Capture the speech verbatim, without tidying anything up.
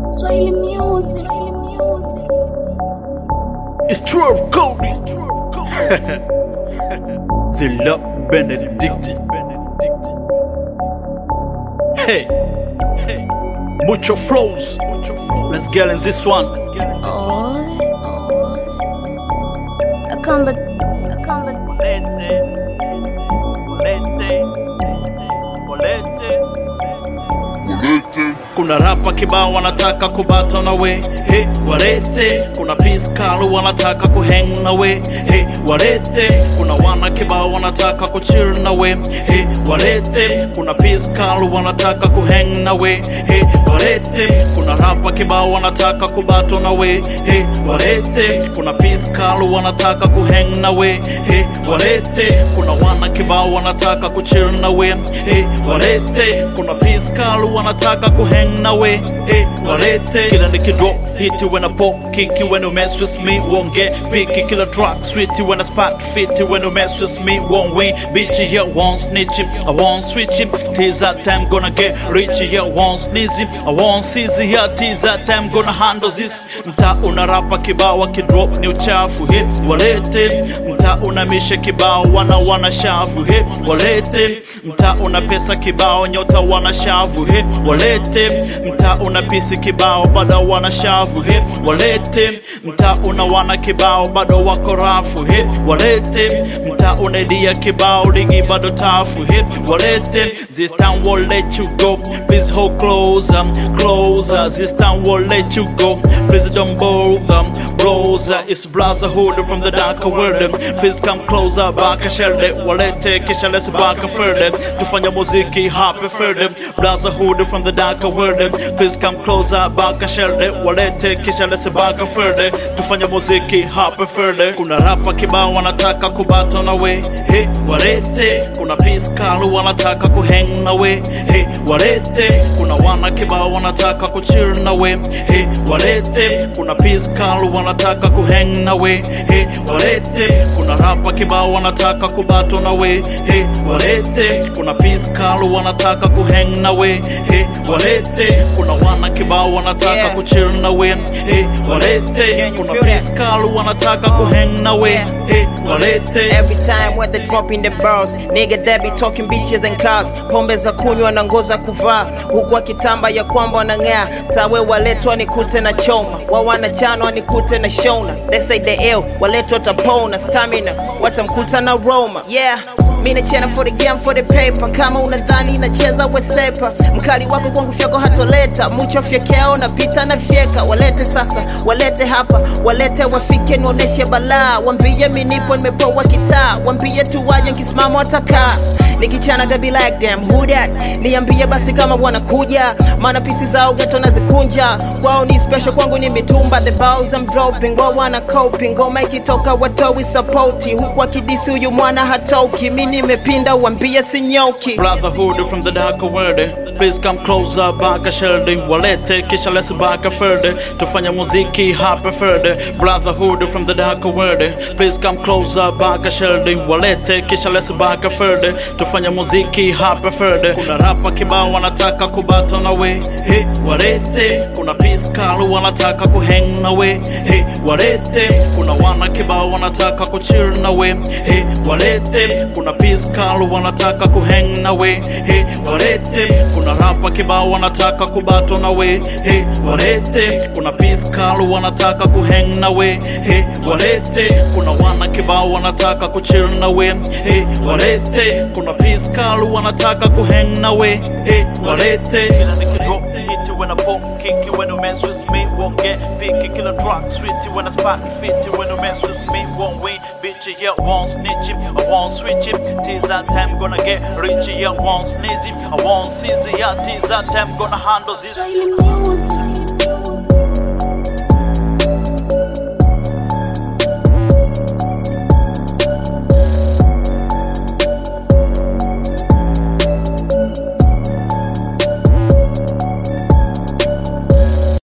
Swahili music. It's true of gold. It's true of gold. The love Benedict. Hey, hey, mucho flows. Let's get in this one. Oh, a combat, a combat. Kuna rapa kibao wanataka kubattle na we, hey, warete. Kuna peace kalu wanataka kuhang na we, hey, warete. Kuna wana kibao wanataka kuchill na we, hey, warete. Kuna peace kalu wanataka kuhang na we, hey, warete. Kuna rapa kibao wanataka kubattle na we, hey, warete. Kuna peace kalu wanataka kuhang na we, hey, warete. Kuna wana kibao wanataka kuchill na we, hey, warete. Kuna peace kalu wanataka kuhang na we, hey, warete. Kila nikidrop hit you when I pop, kick you when you mess with me, won't get picky. Killer track, sweet you when I spot, fit you when you mess with me, won't win. Bitch here, won't snitch him, I won't switch him. Tis that time gonna get rich here, won't sneeze him, I won't seize here. Tis that time gonna handle this. Mta una rapa kibao wakidrop ni uchafu, hey, walete. Mta una mishe kibao wana wana shavu, hey, walete. Mta una pesa kibao nyota wana shavu, hey, walete. Mta una pisi kibao bado wana shavu, hey, walete. Mta una wana kibao bado wako rafu, hey, walete. Mta una dia kibao ligi bado tafu, hey, walete. This time won't let you go, please hold closer, closer. This time won't let you go, please don't bother, brother. It's brotherhood from the darker world, please come closer, back and share it, walete. Kisha let's back and further, tufanya muziki happy further. Brotherhood from the darker world, please come closer, back and share it, walete. Kisha let's back and further, tufanya muziki happy further. Kuna rapa kibao wanataka kubattle na we, hey, walete. Kuna peace kalu wanataka kuhang na we, hey, walete. Kuna wana kibao wanataka kuchill na we, hey, walete. Kuna peace kalu wanataka kuhang na we, hey, walete. Kuna rapa kibao wanataka kubattle na we, hey, walete. Kuna peace kalu wanataka kuhang na we, hey, walete. Kuna wana kibao wanataka yeah. kuchill na we, hey, walete. Kuna peace kalu wanataka kuhang na we, hey, walete. Every time when they drop in the bars, nigga they be talking bitches and cars. Pombe za kunywa na nguo za kuvaa, huku akitamba ya kwamba wanang'aa. Sawe waletwa nikute na choma, wa wanachano nikute na shona. They say they ill, waletwa tapona. Stamina, watamkuta na Roma. Yeah, mina chena for the game for the paper. Kama unadhani nacheza wesepa, mkali wako kwangu fyako hatoleta. Mucho fyekeo na pita na fyeka. Walete sasa, walete hapa, walete wafike nuoneshe balaa. Wambie minipo nimepowa kitaa, wambie tuwaje nkisimamo ataka. Nikichana gabi like them, who that? Niambie basi kama wanakuja, mana pisi zao geto nazikunja. Wao ni special kwangu ni mitumba, the balls I'm dropping. Wao wana coping, ngoma ikitoka watowi supporti. Huku akidisi uyu mwana hatoki, mini mepinda wambie sinyoki. Brotherhood from the darker world, please come closer, back and share. Walete, kisha let's back and further, tufanya muziki happy further. Brotherhood from the darker world, please come closer, back and share. Walete, kisha let's back and further, tufanya muziki happy further. Kuna rapa kibao wanataka kubattle na we, hey, warete. Kuna peace kalu wanataka kuhang na we, hey, warete. Kuna wana kibao wanataka kuchill na we, hey, warete. Kuna peace kalu wanataka kuhang na we, hey, warete. Kuna rapa kibao wanataka kubattle na we, hey, warete. Kuna peace kalu wanataka kuhang na we, hey, warete. Kuna wana kibao wanataka kuchill na we, hey, warete. Kuna peace kalu wanataka kuhang na we, hey, warete. Kila nikidrop hit you when I pop, kick you when you mess with me, won't get picky. Killer track, sweet you when I spot, fit you when you mess with me, won't win. Bitch here, won't snitch him, I won't switch him. Tis that time gonna get rich here, won't sneeze him, I won't seize here. Tis that time gonna handle this. Swahili music.